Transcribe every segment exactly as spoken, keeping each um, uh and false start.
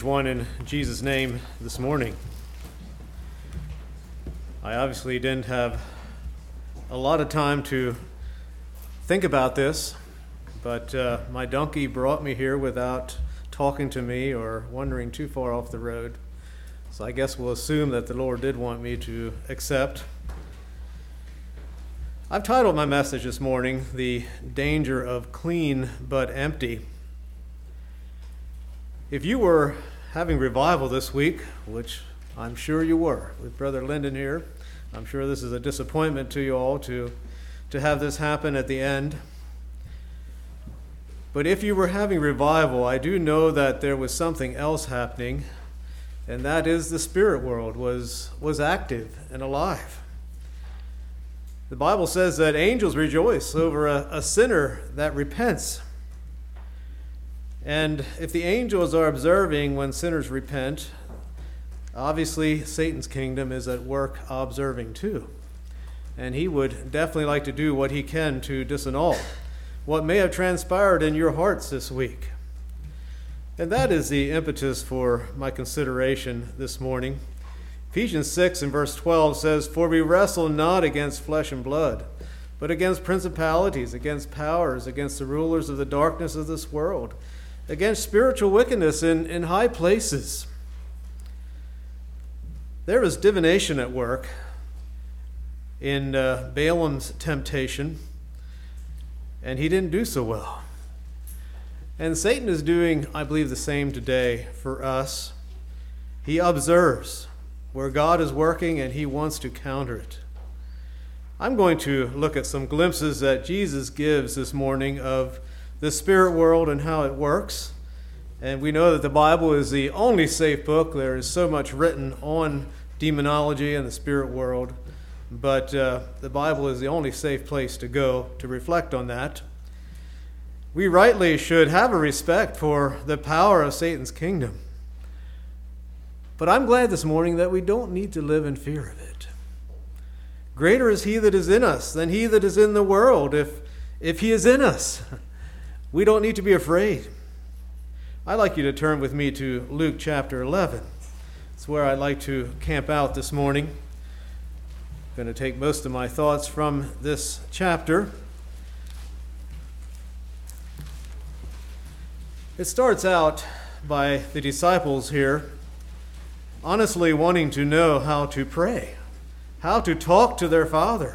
One in Jesus' name this morning. I obviously didn't have a lot of time to think about this, but uh, my donkey brought me here without talking to me or wandering too far off the road. So I guess we'll assume that the Lord did want me to accept. I've titled my message this morning, "The Danger of Clean but Empty." If you were having revival this week, which I'm sure you were, with Brother Lyndon here, I'm sure this is a disappointment to you all to, to have this happen at the end. But if you were having revival, I do know that there was something else happening, and that is the spirit world was, was active and alive. The Bible says that angels rejoice over a, a sinner that repents. And if the angels are observing when sinners repent, obviously Satan's kingdom is at work observing too. And he would definitely like to do what he can to disannul what may have transpired in your hearts this week. And that is the impetus for my consideration this morning. Ephesians six and verse twelve says, "For we wrestle not against flesh and blood, but against principalities, against powers, against the rulers of the darkness of this world, against spiritual wickedness in, in high places." There was divination at work in uh, Balaam's temptation, and he didn't do so well. And Satan is doing, I believe, the same today for us. He observes where God is working, and he wants to counter it. I'm going to look at some glimpses that Jesus gives this morning of the spirit world and how it works. And we know that the Bible is the only safe book. There is so much written on demonology and the spirit world, but uh, the Bible is the only safe place to go to reflect on that. We rightly should have a respect for the power of Satan's kingdom. But I'm glad this morning that we don't need to live in fear of it. Greater is he that is in us than he that is in the world, if if he is in us. We don't need to be afraid. I'd like you to turn with me to Luke chapter eleven. It's where I'd like to camp out this morning. I'm going to take most of my thoughts from this chapter. It starts out by the disciples here honestly wanting to know how to pray, how to talk to their Father.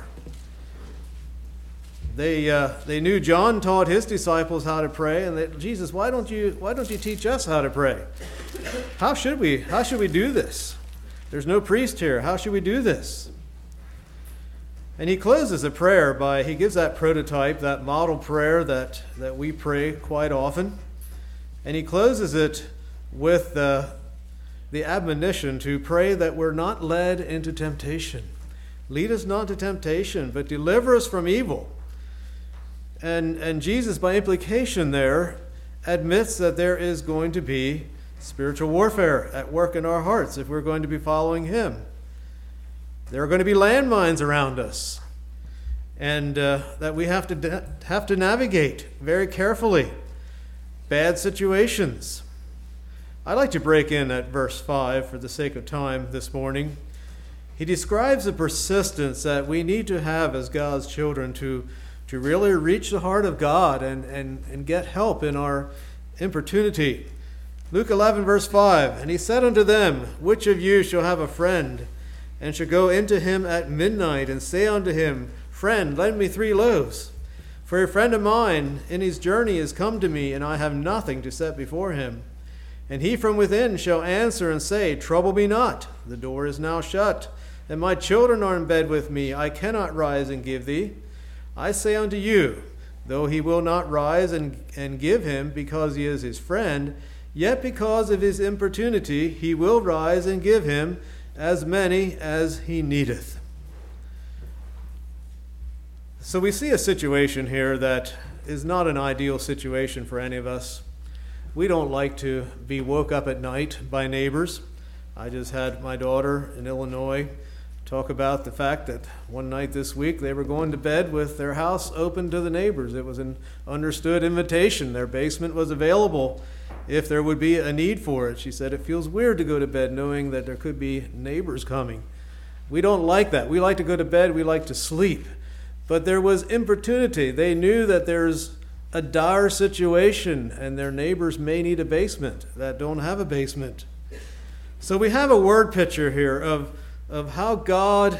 They uh, they knew John taught his disciples how to pray, and they, Jesus, why don't you why don't you teach us how to pray? How should we how should we do this? There's no priest here. How should we do this? And he closes the prayer by he gives that prototype, that model prayer that that we pray quite often, and he closes it with uh, the admonition to pray that we're not led into temptation. Lead us not to temptation, but deliver us from evil. And, and Jesus, by implication there, admits that there is going to be spiritual warfare at work in our hearts if we're going to be following him. There are going to be landmines around us, and uh, that we have to have to navigate very carefully. Bad situations. I'd like to break in at verse five for the sake of time this morning. He describes the persistence that we need to have as God's children to to really reach the heart of God and, and, and get help in our importunity. Luke eleven, verse five, "And he said unto them, Which of you shall have a friend, and shall go into him at midnight, and say unto him, Friend, lend me three loaves? For a friend of mine in his journey is come to me, and I have nothing to set before him. And he from within shall answer and say, Trouble me not, the door is now shut, and my children are in bed with me, I cannot rise and give thee. I say unto you, though he will not rise and, and give him because he is his friend, yet because of his importunity he will rise and give him as many as he needeth." So we see a situation here that is not an ideal situation for any of us. We don't like to be woke up at night by neighbors. I just had my daughter in Illinois talk about the fact that one night this week they were going to bed with their house open to the neighbors. It was an understood invitation. Their basement was available if there would be a need for it. She said it feels weird to go to bed knowing that there could be neighbors coming. We don't like that. We like to go to bed. We like to sleep. But there was importunity. They knew that there's a dire situation and their neighbors may need a basement that don't have a basement. So we have a word picture here of, of how God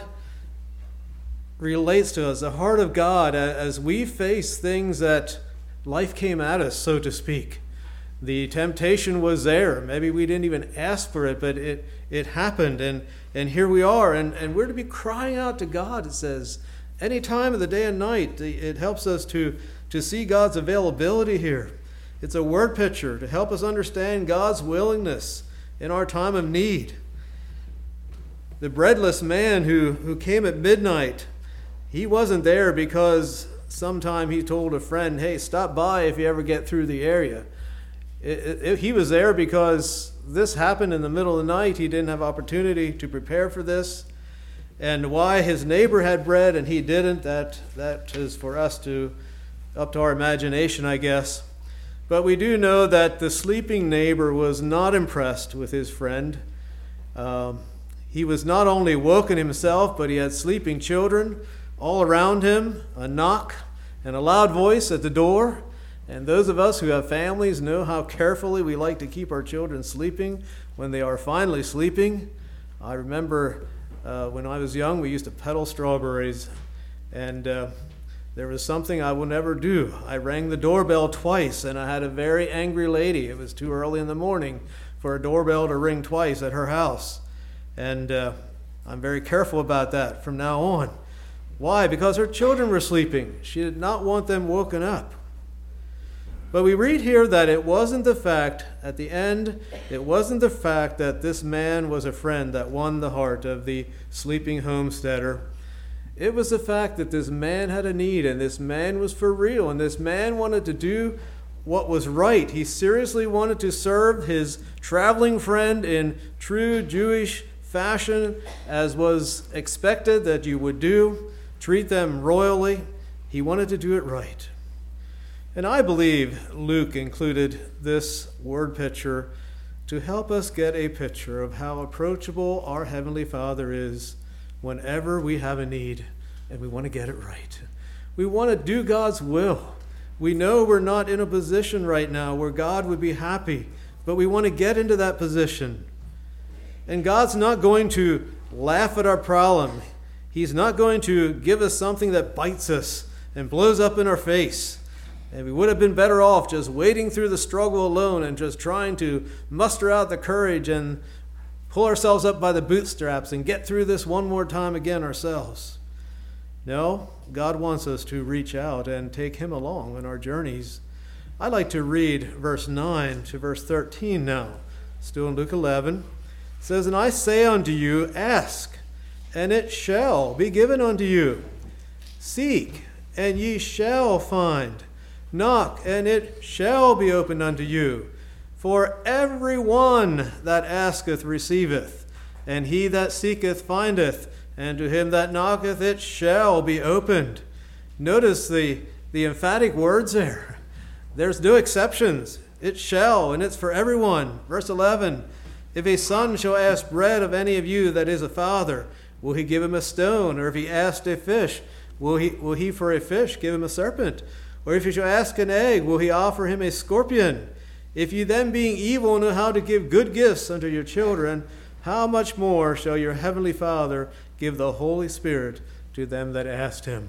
relates to us, the heart of God, as we face things that life came at us, so to speak. The temptation was there. Maybe we didn't even ask for it, but it, it happened, and, and here we are. And, and we're to be crying out to God, it says, any time of the day and night. It helps us to, to see God's availability here. It's a word picture to help us understand God's willingness in our time of need. The breadless man who, who came at midnight, he wasn't there because sometime he told a friend, hey, stop by if you ever get through the area. It, it, he was there because this happened in the middle of the night. He didn't have opportunity to prepare for this. And why his neighbor had bread and he didn't, that that is for us to, up to our imagination, I guess. But we do know that the sleeping neighbor was not impressed with his friend. Um, he was not only woken himself, but he had sleeping children all around him, a knock and a loud voice at the door. And those of us who have families know how carefully we like to keep our children sleeping when they are finally sleeping. I remember uh, when I was young, we used to peddle strawberries, and uh, there was something I will never do. I rang the doorbell twice, and I had a very angry lady. It was too early in the morning for a doorbell to ring twice at her house. And uh, I'm very careful about that from now on. Why? Because her children were sleeping. She did not want them woken up. But we read here that it wasn't the fact, at the end, it wasn't the fact that this man was a friend that won the heart of the sleeping homesteader. It was the fact that this man had a need, and this man was for real, and this man wanted to do what was right. He seriously wanted to serve his traveling friend in true Jewish fashion, as was expected that you would do, treat them royally. He wanted to do it right. And I believe Luke included this word picture to help us get a picture of how approachable our Heavenly Father is whenever we have a need and we want to get it right. We want to do God's will. We know we're not in a position right now where God would be happy, but we want to get into that position. And God's not going to laugh at our problem. He's not going to give us something that bites us and blows up in our face. And we would have been better off just wading through the struggle alone and just trying to muster out the courage and pull ourselves up by the bootstraps and get through this one more time again ourselves. No, God wants us to reach out and take Him along on our journeys. I'd like to read verse nine to verse thirteen now, still in Luke eleven. It says, "And I say unto you, ask, and it shall be given unto you. Seek, and ye shall find. Knock, and it shall be opened unto you. For every one that asketh receiveth, and he that seeketh findeth, and to him that knocketh it shall be opened." Notice the, the emphatic words there. There's no exceptions. It shall, and it's for everyone. Verse eleven, "If a son shall ask bread of any of you that is a father, will he give him a stone? Or if he asked a fish, will he, will he for a fish give him a serpent? Or if he shall ask an egg, will he offer him a scorpion? If you then, being evil, know how to give good gifts unto your children, how much more shall your heavenly Father give the Holy Spirit to them that ask him?"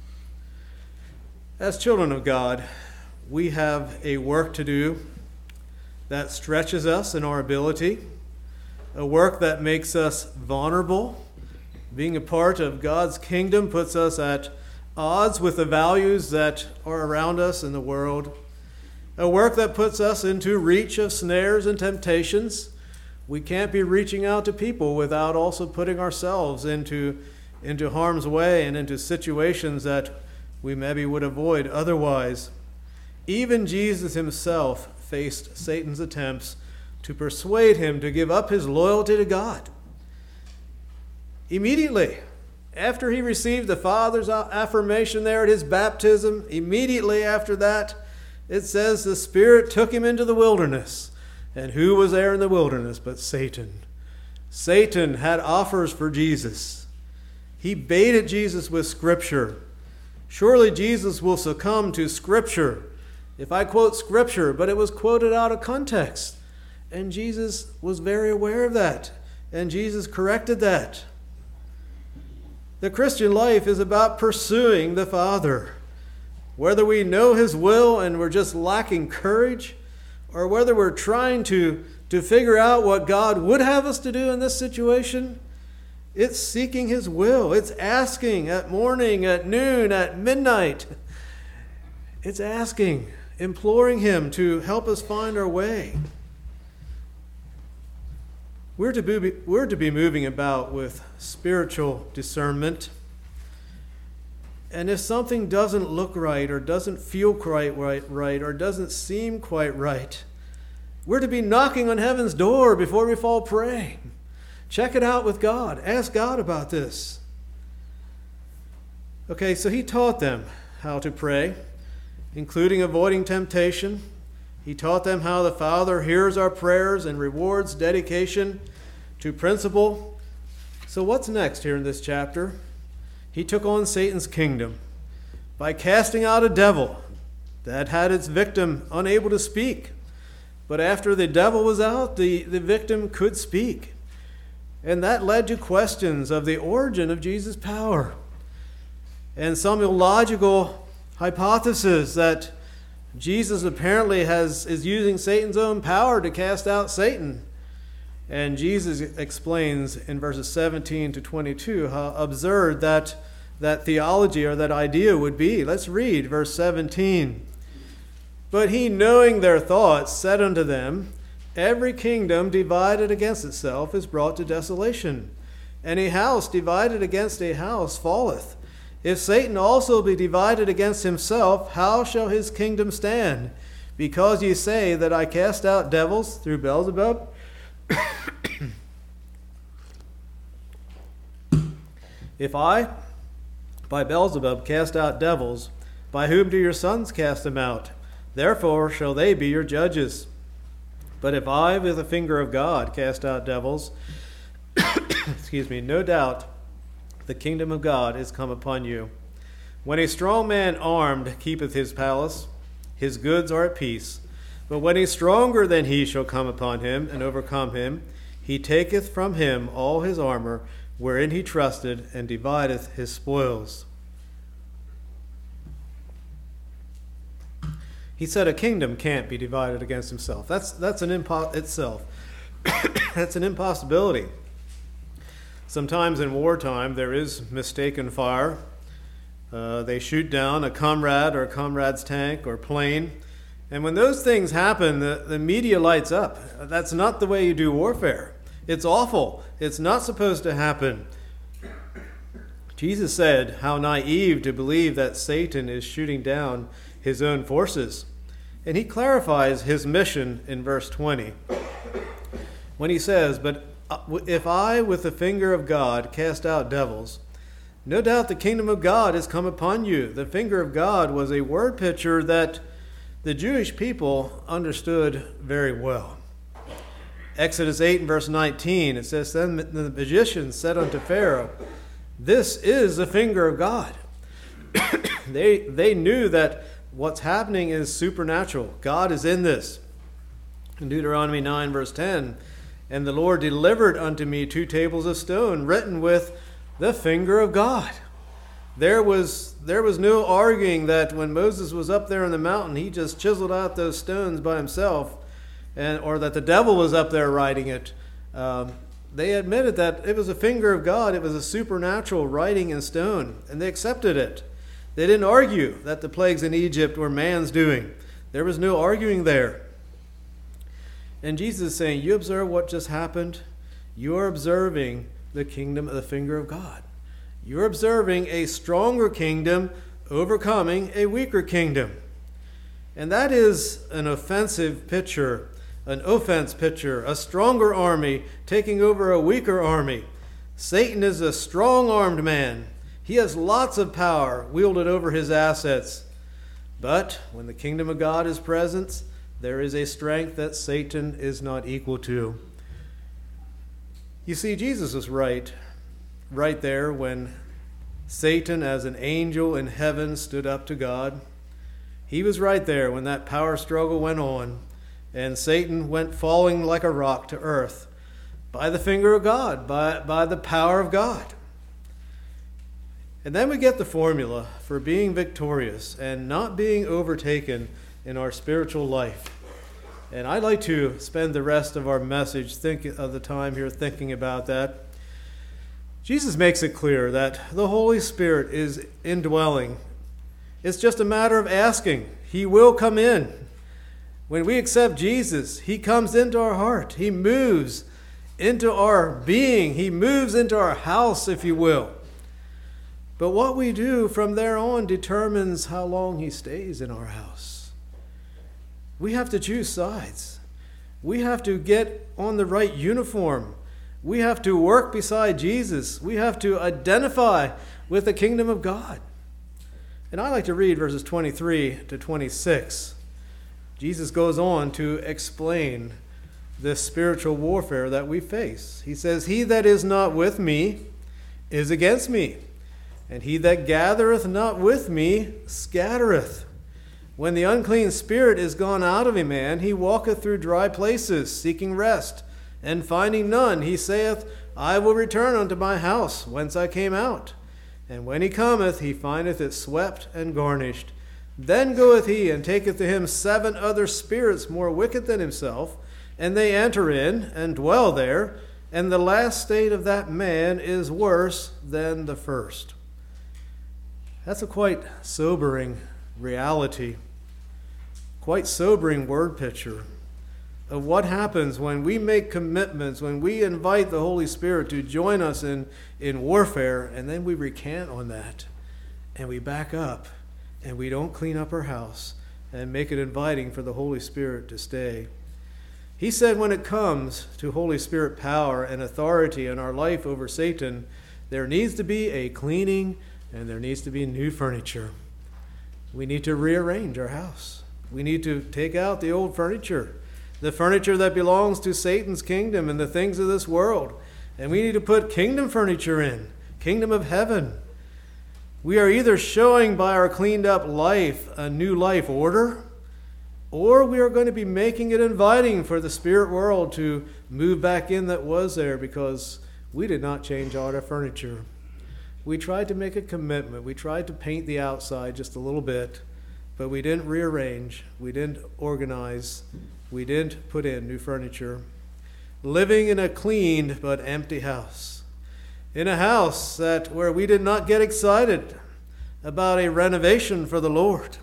As children of God, we have a work to do that stretches us in our ability, a work that makes us vulnerable. Being a part of God's kingdom puts us at odds with the values that are around us in the world. A work that puts us into reach of snares and temptations. We can't be reaching out to people without also putting ourselves into, into harm's way and into situations that we maybe would avoid otherwise. Even Jesus himself faced Satan's attempts to persuade him to give up his loyalty to God. Immediately, after he received the Father's affirmation there at his baptism, immediately after that, it says the Spirit took him into the wilderness. And who was there in the wilderness but Satan? Satan had offers for Jesus. He baited Jesus with Scripture. Surely Jesus will succumb to Scripture. If I quote Scripture, but it was quoted out of context. And Jesus was very aware of that. And Jesus corrected that. The Christian life is about pursuing the Father. Whether we know His will and we're just lacking courage, or whether we're trying to, to figure out what God would have us to do in this situation, it's seeking His will. It's asking at morning, at noon, at midnight. It's asking, imploring Him to help us find our way. We're to be, we're to be moving about with spiritual discernment. And if something doesn't look right or doesn't feel quite right, right or doesn't seem quite right, we're to be knocking on heaven's door before we fall prey. Check it out with God. Ask God about this. Okay, so He taught them how to pray, including avoiding temptation. He taught them how the Father hears our prayers and rewards dedication to principle. So what's next here in this chapter? He took on Satan's kingdom by casting out a devil that had its victim unable to speak. But after the devil was out, the, the victim could speak. And that led to questions of the origin of Jesus' power and some illogical hypothesis that Jesus apparently has is using Satan's own power to cast out Satan. And Jesus explains in verses seventeen to twenty-two how absurd that, that theology or that idea would be. Let's read verse seventeen. But he, knowing their thoughts, said unto them, Every kingdom divided against itself is brought to desolation, and a house divided against a house falleth. If Satan also be divided against himself, how shall his kingdom stand? Because ye say that I cast out devils through Beelzebub? If I, by Beelzebub, cast out devils, by whom do your sons cast them out? Therefore shall they be your judges. But if I, with the finger of God, cast out devils, excuse me, no doubt the kingdom of God is come upon you. When a strong man armed keepeth his palace, his goods are at peace. But when a stronger than he shall come upon him and overcome him, he taketh from him all his armor, wherein he trusted, and divideth his spoils. He said a kingdom can't be divided against himself. That's that's an impo- itself. That's an impossibility. Sometimes in wartime there is mistaken fire. Uh, they shoot down a comrade or a comrade's tank or plane. And when those things happen, the, the media lights up. That's not the way you do warfare. It's awful. It's not supposed to happen. Jesus said, how naive to believe that Satan is shooting down his own forces. And he clarifies his mission in verse twenty when he says, But if I with the finger of God cast out devils, no doubt the kingdom of God is come upon you. The finger of God was a word picture that the Jewish people understood very well. Exodus eight and verse nineteen, it says, Then the magicians said unto Pharaoh, This is the finger of God. they, they knew that what's happening is supernatural. God is in this. In Deuteronomy nine verse ten, And the Lord delivered unto me two tables of stone, written with the finger of God. There was there was no arguing that when Moses was up there on the mountain, he just chiseled out those stones by himself, and or that the devil was up there writing it. Um, they admitted that it was a finger of God. It was a supernatural writing in stone, and they accepted it. They didn't argue that the plagues in Egypt were man's doing. There was no arguing there. And Jesus is saying, you observe what just happened? You're observing the kingdom of the finger of God. You're observing a stronger kingdom overcoming a weaker kingdom. And that is an offensive picture, an offense picture, a stronger army taking over a weaker army. Satan is a strong-armed man. He has lots of power wielded over his assets. But when the kingdom of God is present, there is a strength that Satan is not equal to. You see, Jesus was right, right there when Satan as an angel in heaven stood up to God. He was right there when that power struggle went on, and Satan went falling like a rock to earth by the finger of God, by, by the power of God. And then we get the formula for being victorious and not being overtaken in our spiritual life. And I'd like to spend the rest of our message, think of the time here, thinking about that. Jesus makes it clear that the Holy Spirit is indwelling. It's just a matter of asking. He will come in. When we accept Jesus, he comes into our heart. He moves into our being. He moves into our house, if you will. But what we do from there on determines how long he stays in our house. We have to choose sides. We have to get on the right uniform. We have to work beside Jesus. We have to identify with the kingdom of God. And I like to read verses twenty-three to twenty-six. Jesus goes on to explain this spiritual warfare that we face. He says, "He that is not with me is against me, and he that gathereth not with me scattereth. When the unclean spirit is gone out of a man, he walketh through dry places, seeking rest, and finding none, he saith, I will return unto my house, whence I came out. And when he cometh, he findeth it swept and garnished. Then goeth he and taketh to him seven other spirits more wicked than himself, and they enter in and dwell there, and the last state of that man is worse than the first." That's a quite sobering reality, quite sobering word picture of what happens when we make commitments, when we invite the Holy Spirit to join us in, in warfare, and then we recant on that, and we back up, and we don't clean up our house and make it inviting for the Holy Spirit to stay. He said when it comes to Holy Spirit power and authority in our life over Satan, there needs to be a cleaning and there needs to be new furniture. We need to rearrange our house. We need to take out the old furniture, the furniture that belongs to Satan's kingdom and the things of this world. And we need to put kingdom furniture in, kingdom of heaven. We are either showing by our cleaned up life a new life order, or we are going to be making it inviting for the spirit world to move back in that was there because we did not change all our furniture. We tried to make a commitment. We tried to paint the outside just a little bit, but we didn't rearrange. We didn't organize. We didn't put in new furniture. Living in a cleaned but empty house. In a house that where we did not get excited about a renovation for the Lord.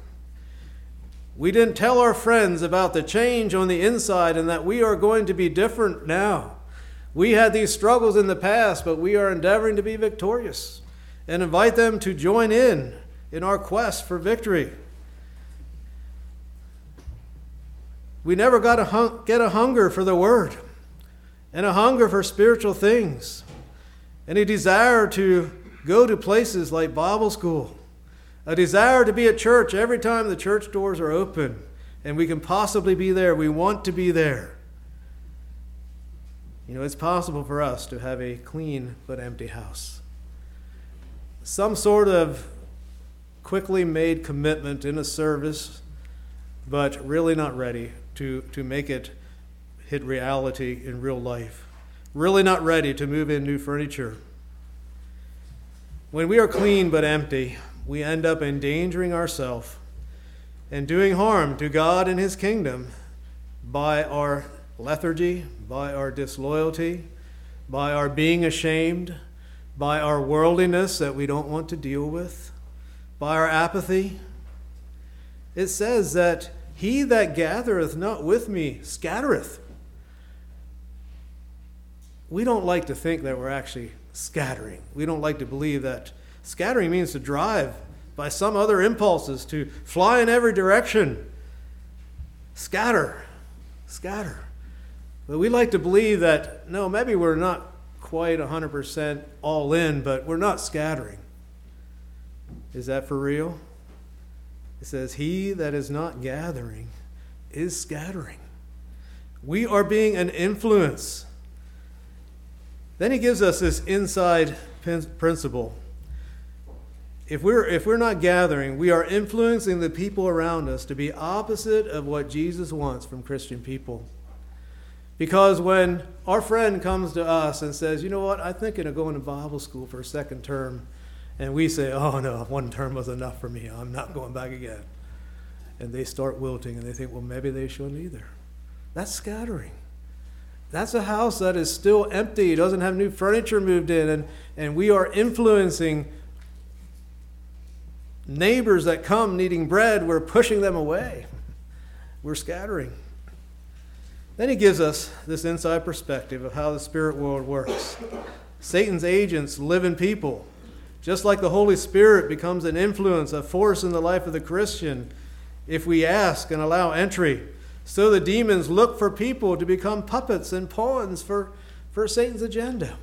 We didn't tell our friends about the change on the inside and that we are going to be different now. We had these struggles in the past, but we are endeavoring to be victorious and invite them to join in in our quest for victory. We never got to hung- get a hunger for the Word and a hunger for spiritual things and a desire to go to places like Bible school, a desire to be at church every time the church doors are open and we can possibly be there. We want to be there. You know, it's possible for us to have a clean but empty house. Some sort of quickly made commitment in a service, but really not ready to, to make it hit reality in real life. Really not ready to move in new furniture. When we are clean but empty, we end up endangering ourselves and doing harm to God and His kingdom by our lethargy, by our disloyalty, by our being ashamed, by our worldliness that we don't want to deal with, by our apathy. It says that he that gathereth not with me scattereth. We don't like to think that we're actually scattering. We don't like to believe that scattering means to drive by some other impulses, to fly in every direction. Scatter. Scatter. But we like to believe that, no, maybe we're not quite one hundred percent all in, but we're not scattering. Is that for real? It says, he that is not gathering is scattering. We are being an influence. Then he gives us this inside principle. If we're, if we're not gathering, we are influencing the people around us to be opposite of what Jesus wants from Christian people. Because when our friend comes to us and says, you know what, I'm thinking of going to Bible school for a second term, and we say, oh no, one term was enough for me, I'm not going back again. And they start wilting and they think, well, maybe they shouldn't either. That's scattering. That's a house that is still empty, doesn't have new furniture moved in, and, and we are influencing neighbors that come needing bread. We're pushing them away. We're scattering. Then he gives us this inside perspective of how the spirit world works. Satan's agents live in people. Just like the Holy Spirit becomes an influence, a force in the life of the Christian, if we ask and allow entry, so the demons look for people to become puppets and pawns for, for Satan's agenda.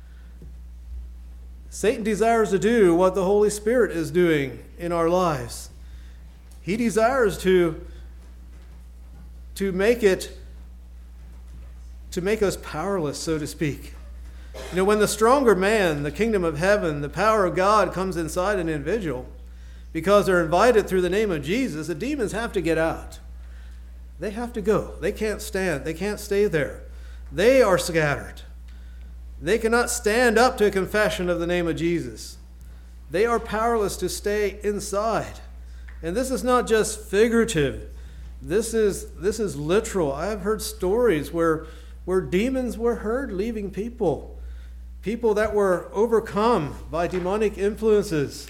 Satan desires to do what the Holy Spirit is doing in our lives. He desires to, to make it to make us powerless, so to speak. You know, when the stronger man, the kingdom of heaven, the power of God comes inside an individual, because they're invited through the name of Jesus, the demons have to get out. They have to go. They can't stand. They can't stay there. They are scattered. They cannot stand up to a confession of the name of Jesus. They are powerless to stay inside. And this is not just figurative. This is, this is literal. I have heard stories where where demons were heard leaving people. People that were overcome by demonic influences.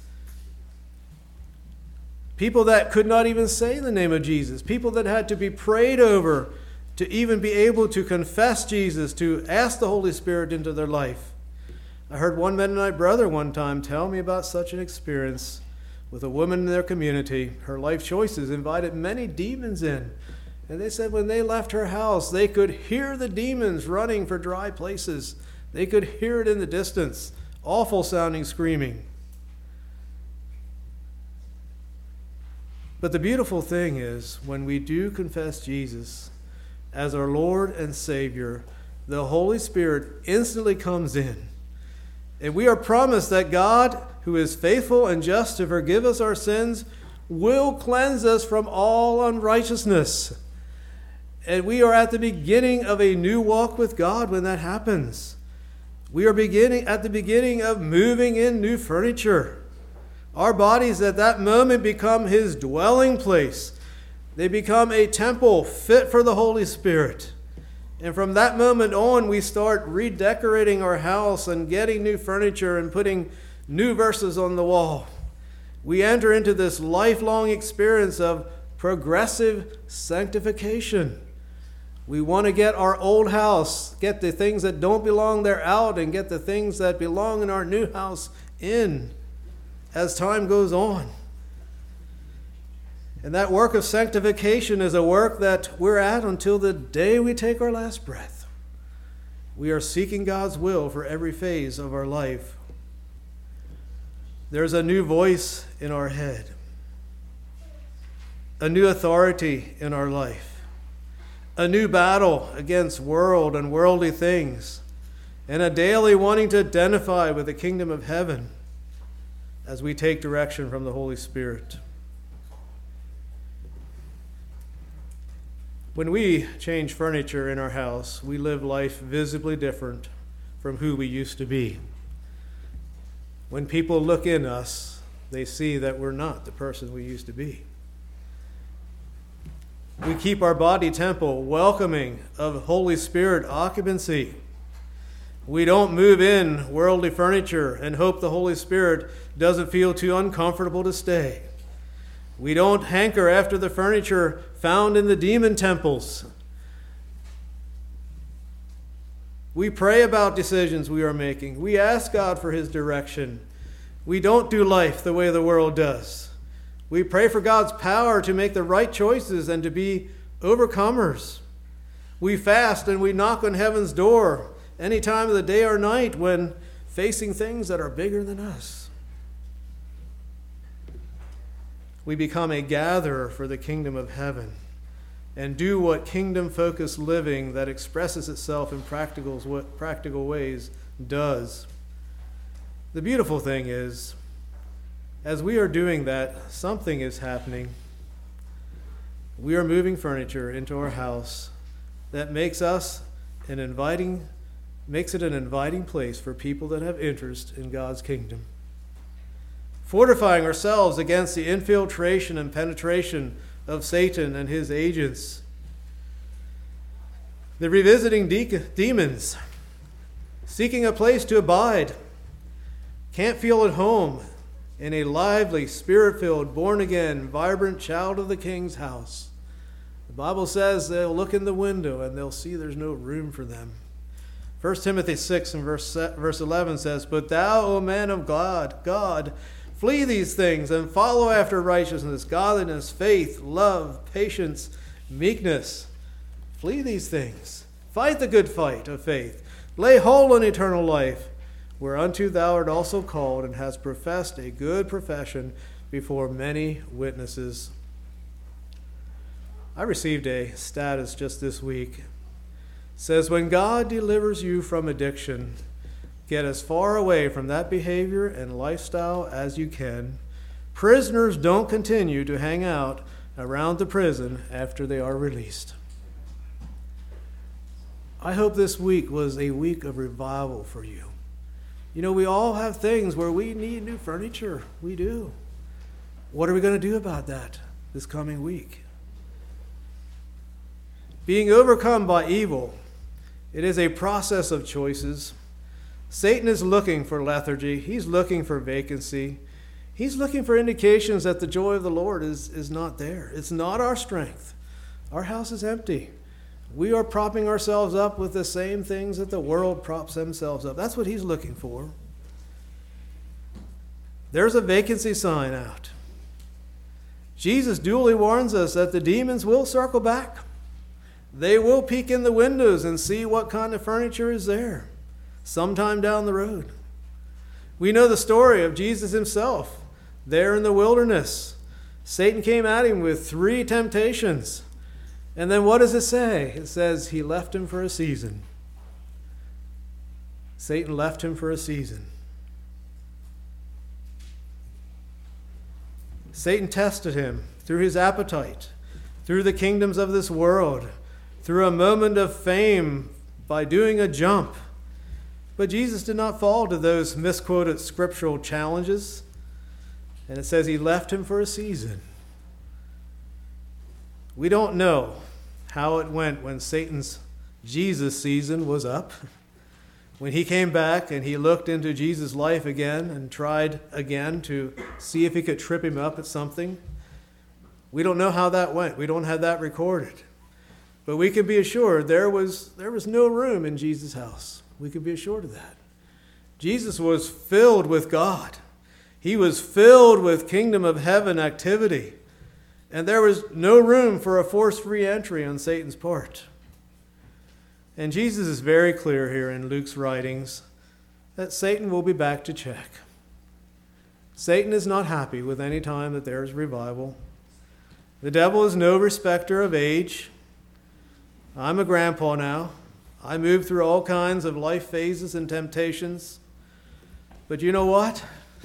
People that could not even say the name of Jesus. People that had to be prayed over to even be able to confess Jesus, to ask the Holy Spirit into their life. I heard one Mennonite brother one time tell me about such an experience with a woman in their community. Her life choices invited many demons in. And they said when they left her house, they could hear the demons running for dry places. They could hear it in the distance. Awful sounding screaming. But the beautiful thing is, when we do confess Jesus as our Lord and Savior, the Holy Spirit instantly comes in. And we are promised that God, who is faithful and just to forgive us our sins, will cleanse us from all unrighteousness. And we are at the beginning of a new walk with God when that happens. We are beginning at the beginning of moving in new furniture. Our bodies at that moment become His dwelling place. They become a temple fit for the Holy Spirit. And from that moment on, we start redecorating our house and getting new furniture and putting new verses on the wall. We enter into this lifelong experience of progressive sanctification. We want to get our old house, get the things that don't belong there out, and get the things that belong in our new house in as time goes on. And that work of sanctification is a work that we're at until the day we take our last breath. We are seeking God's will for every phase of our life. There's a new voice in our head, a new authority in our life. A new battle against world and worldly things, and a daily wanting to identify with the kingdom of heaven as we take direction from the Holy Spirit. When we change furniture in our house, we live life visibly different from who we used to be. When people look in us, they see that we're not the person we used to be. We keep our body temple welcoming of Holy Spirit occupancy. We don't move in worldly furniture and hope the Holy Spirit doesn't feel too uncomfortable to stay. We don't hanker after the furniture found in the demon temples. We pray about decisions we are making. We ask God for His direction. We don't do life the way the world does. We pray for God's power to make the right choices and to be overcomers. We fast and we knock on heaven's door any time of the day or night when facing things that are bigger than us. We become a gatherer for the kingdom of heaven and do what kingdom-focused living that expresses itself in practical, practical ways does. The beautiful thing is, as we are doing that, something is happening. We are moving furniture into our house that makes us an inviting, makes it an inviting place for people that have interest in God's kingdom. Fortifying ourselves against the infiltration and penetration of Satan and his agents. The revisiting de- demons, seeking a place to abide, can't feel at home in a lively, spirit-filled, born-again, vibrant child of the King's house. The Bible says they'll look in the window and they'll see there's no room for them. First Timothy six and verse, verse eleven says, "But thou, O man of God, God, flee these things and follow after righteousness, godliness, faith, love, patience, meekness." Flee these things. Fight the good fight of faith. Lay hold on eternal life, whereunto thou art also called, and hast professed a good profession before many witnesses. I received a status just this week. It says, when God delivers you from addiction, get as far away from that behavior and lifestyle as you can. Prisoners don't continue to hang out around the prison after they are released. I hope this week was a week of revival for you. You know, we all have things where we need new furniture. We do. What are we going to do about that this coming week? Being overcome by evil, it is a process of choices. Satan is looking for lethargy. He's looking for vacancy. He's looking for indications that the joy of the Lord is, is not there. It's not our strength. Our house is empty. We are propping ourselves up with the same things that the world props themselves up. That's what he's looking for. There's a vacancy sign out. Jesus duly warns us that the demons will circle back. They will peek in the windows and see what kind of furniture is there sometime down the road. We know the story of Jesus himself there in the wilderness. Satan came at him with three temptations. And then what does it say? It says he left him for a season. Satan left him for a season. Satan tested him through his appetite, through the kingdoms of this world, through a moment of fame by doing a jump. But Jesus did not fall to those misquoted scriptural challenges. And it says he left him for a season. We don't know how it went when Satan's Jesus season was up. When he came back and he looked into Jesus' life again and tried again to see if he could trip him up at something. We don't know how that went. We don't have that recorded. But we can be assured there was, there was no room in Jesus' house. We can be assured of that. Jesus was filled with God. He was filled with kingdom of heaven activity. And there was no room for a forced re-entry on Satan's part. And Jesus is very clear here in Luke's writings that Satan will be back to check. Satan is not happy with any time that there is revival. The devil is no respecter of age. I'm a grandpa now. I move through all kinds of life phases and temptations. But you know what?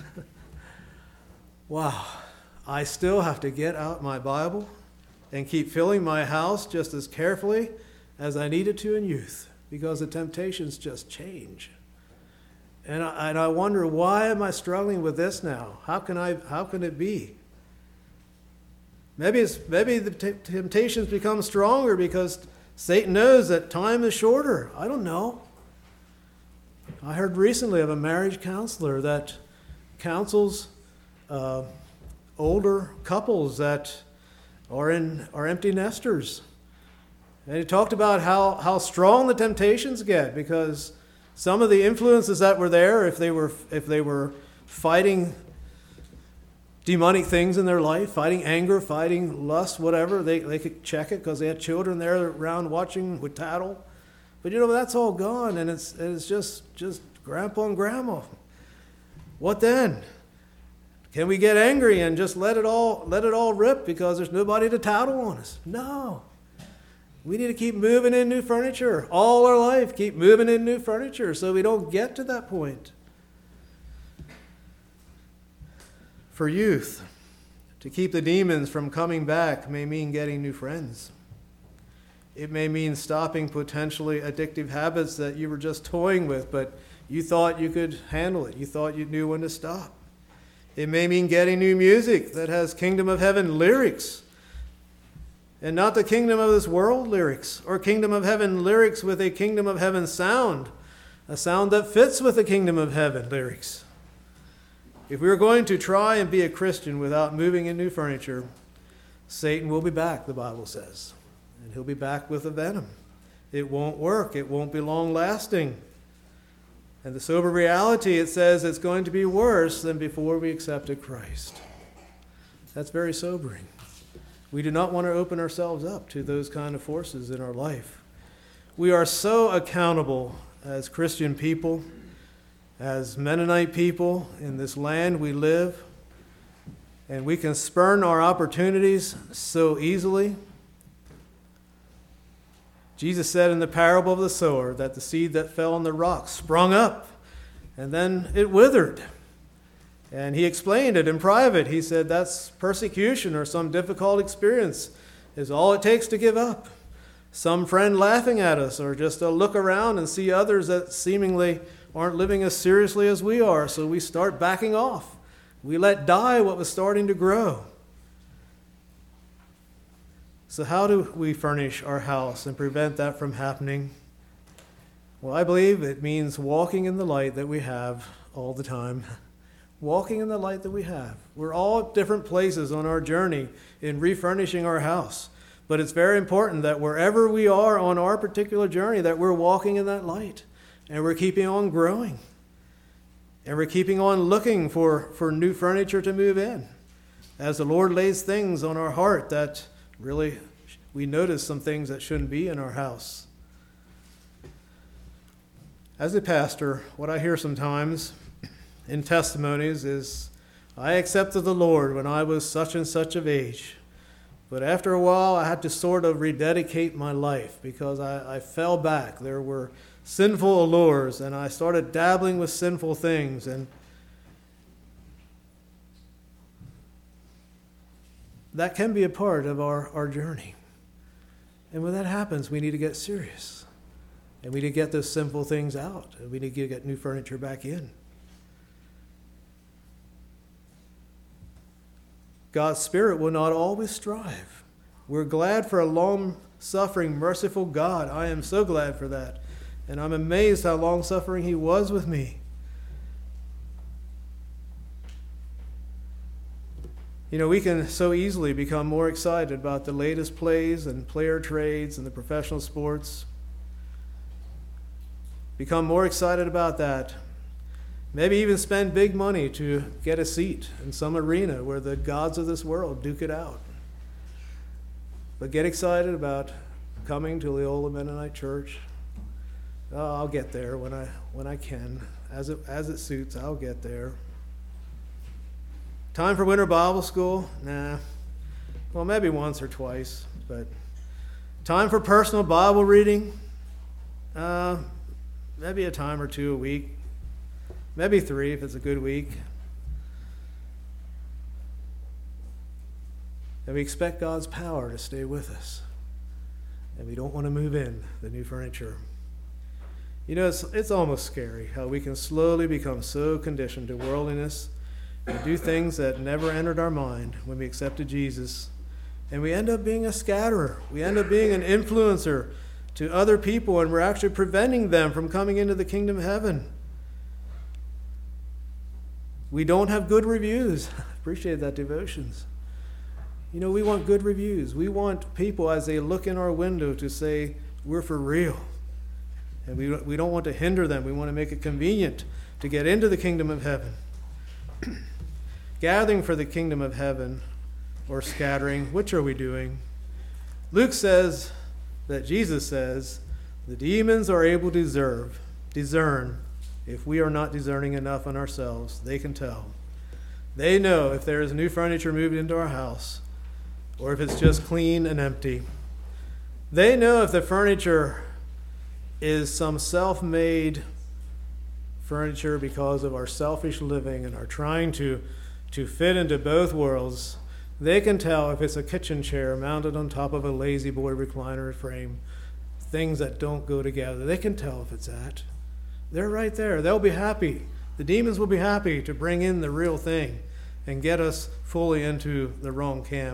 Wow. I still have to get out my Bible and keep filling my house just as carefully as I needed to in youth, because the temptations just change. And I, and I wonder, why am I struggling with this now? How can I? How can it be? Maybe it's maybe the t- temptations become stronger because Satan knows that time is shorter. I don't know. I heard recently of a marriage counselor that counsels uh, older couples that are in are empty nesters. And he talked about how, how strong the temptations get, because some of the influences that were there, if they were if they were fighting demonic things in their life, fighting anger, fighting lust, whatever, they, they could check it because they had children there around watching with tattle. But you know, that's all gone, and it's, and it's just, just grandpa and grandma. What then? Can we get angry and just let it all let it all rip because there's nobody to tattle on us? No. We need to keep moving in new furniture all our life. Keep moving in new furniture so we don't get to that point. For youth, to keep the demons from coming back may mean getting new friends. It may mean stopping potentially addictive habits that you were just toying with, but you thought you could handle it. You thought you knew when to stop. It may mean getting new music that has Kingdom of Heaven lyrics and not the Kingdom of this world lyrics, or Kingdom of Heaven lyrics with a Kingdom of Heaven sound, a sound that fits with the Kingdom of Heaven lyrics. If we are going to try and be a Christian without moving in new furniture, Satan will be back, the Bible says. And he'll be back with a venom. It won't work. It won't be long-lasting. And the sober reality, it says it's going to be worse than before we accepted Christ. That's very sobering. We do not want to open ourselves up to those kind of forces in our life. We are so accountable as Christian people, as Mennonite people in this land we live, and we can spurn our opportunities so easily. Jesus said in the parable of the sower that the seed that fell on the rock sprung up and then it withered. And he explained it in private. He said that's persecution or some difficult experience is all it takes to give up. Some friend laughing at us, or just a look around and see others that seemingly aren't living as seriously as we are, so we start backing off. We let die what was starting to grow. So how do we furnish our house and prevent that from happening? Well, I believe it means walking in the light that we have all the time. Walking in the light that we have. We're all at different places on our journey in refurnishing our house. But it's very important that wherever we are on our particular journey, that we're walking in that light. And we're keeping on growing. And we're keeping on looking for, for new furniture to move in. As the Lord lays things on our heart that really we notice some things that shouldn't be in our house. As a pastor, what I hear sometimes in testimonies is, I accepted the Lord when I was such and such of age. But after a while, I had to sort of rededicate my life because I, I fell back. There were sinful allures, and I started dabbling with sinful things. And that can be a part of our, our journey. And when that happens, we need to get serious. And we need to get those sinful things out. And we need to get new furniture back in. God's Spirit will not always strive. We're glad for a long-suffering, merciful God. I am so glad for that. And I'm amazed how long-suffering He was with me. You know, we can so easily become more excited about the latest plays and player trades and the professional sports. Become more excited about that. Maybe even spend big money to get a seat in some arena where the gods of this world duke it out. But get excited about coming to Leola Mennonite Church. Oh, I'll get there when I when I can. As it, as it suits, I'll get there. Time for winter Bible school? Nah. Well, maybe once or twice. But time for personal Bible reading? Uh, maybe a time or two a week. Maybe three if it's a good week. And we expect God's power to stay with us. And we don't want to move in the new furniture. You know, it's, it's almost scary how we can slowly become so conditioned to worldliness and do things that never entered our mind when we accepted Jesus. And we end up being a scatterer. We end up being an influencer to other people, and we're actually preventing them from coming into the kingdom of heaven. We don't have good reviews. Appreciate that, devotions. You know, we want good reviews. We want people, as they look in our window, to say, we're for real. And we, we don't want to hinder them. We want to make it convenient to get into the kingdom of heaven. Gathering for the kingdom of heaven, or scattering, which are we doing? Luke says that Jesus says The demons are able to deserve, discern if we are not discerning enough on ourselves. They can tell. They know if there is new furniture moved into our house or if it's just clean and empty. They know if the furniture is some self-made furniture because of our selfish living and our trying to, to fit into both worlds. They can tell if it's a kitchen chair mounted on top of a lazy boy recliner frame, things that don't go together. They can tell if it's that. They're right there. They'll be happy. The demons will be happy to bring in the real thing and get us fully into the wrong camp.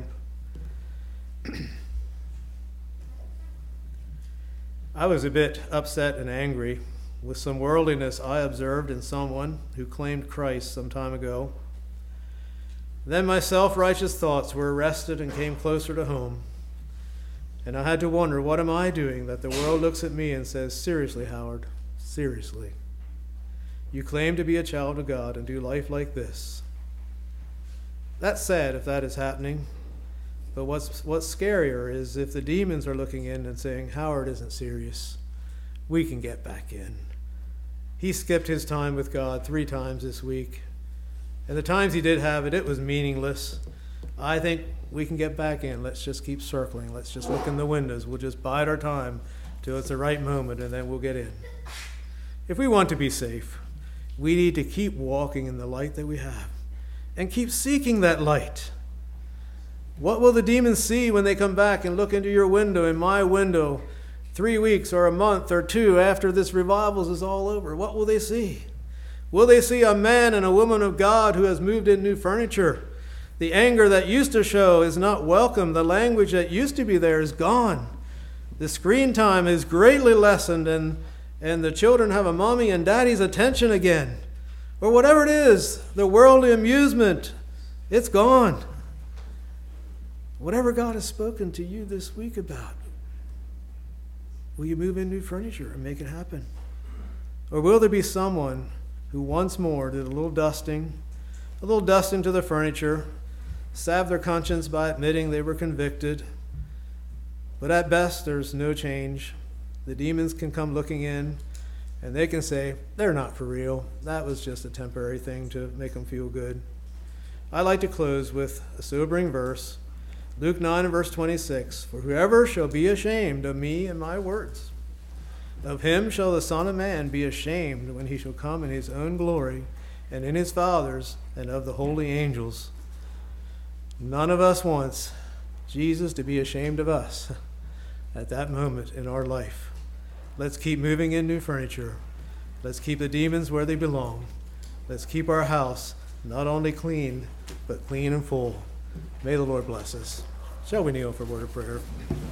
I was a bit upset and angry with some worldliness I observed in someone who claimed Christ some time ago. Then my self-righteous thoughts were arrested and came closer to home. And I had to wonder, what am I doing that the world looks at me and says, seriously, Howard, seriously, you claim to be a child of God and do life like this? That's sad if that is happening. But what's, what's scarier is if the demons are looking in and saying, Howard isn't serious. We can get back in. He skipped his time with God three times this week. And the times he did have it, it was meaningless. I think we can get back in. Let's just keep circling. Let's just look in the windows. We'll just bide our time till it's the right moment, and then we'll get in. If we want to be safe, we need to keep walking in the light that we have and keep seeking that light. What will the demons see when they come back and look into your window, in my window, three weeks or a month or two after this revival is all over? What will they see? Will they see a man and a woman of God who has moved in new furniture? The anger that used to show is not welcome. The language that used to be there is gone. The screen time is greatly lessened, and, and the children have a mommy and daddy's attention again. Or whatever it is, the worldly amusement, it's gone. Whatever God has spoken to you this week about, will you move in new furniture and make it happen? Or will there be someone who once more did a little dusting, a little dusting to the furniture, salved their conscience by admitting they were convicted, but at best there's no change. The demons can come looking in and they can say, they're not for real. That was just a temporary thing to make them feel good. I like to close with a sobering verse, Luke nine and verse twenty-six. For whoever shall be ashamed of me and my words, of him shall the Son of Man be ashamed when he shall come in his own glory and in his Father's and of the holy angels. None of us wants Jesus to be ashamed of us at that moment in our life. Let's keep moving in new furniture. Let's keep the demons where they belong. Let's keep our house not only clean, but clean and full. May the Lord bless us. Shall we kneel for a word of prayer?